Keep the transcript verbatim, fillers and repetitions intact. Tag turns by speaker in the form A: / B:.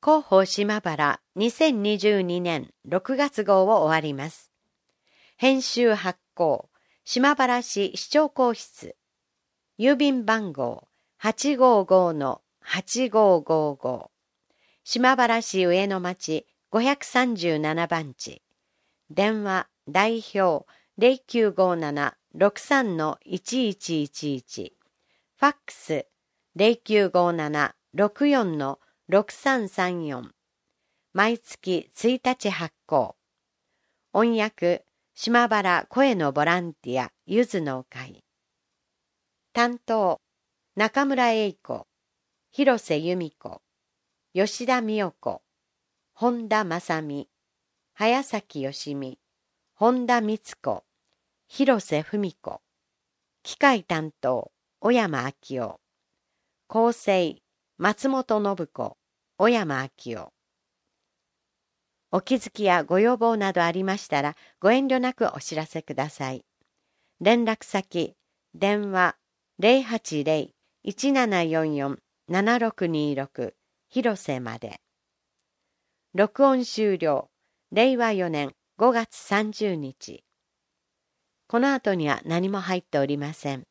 A: 広報島原にせんにじゅうにねんろくがつ号を終わります。編集発行、島原市市長公室、郵便番号 はちごーごーのはちごーごーごー、島原市上野町ごひゃくさんじゅうななばんち、電話代表 ゼロきゅうごーななろくさんのいちいちいちいち、ファックス ゼロきゅうごーななろくよんのろくさんさんよん、毎月ついたち発行。音訳、島原声のボランティアゆずの会。担当、中村英子、広瀬由美子、吉田美代子、本田正美、早崎よしみ、本田光子、広瀬文子。機械担当、小山昭夫。構成、松本信子、小山昭夫。お気づきやご要望などありましたらご遠慮なくお知らせください。連絡先、電話 ゼロはちゼロ いちななよんよん ななろくにろく 広瀬まで。録音終了、れいわよねんごがつさんじゅうにち。この後には何も入っておりません。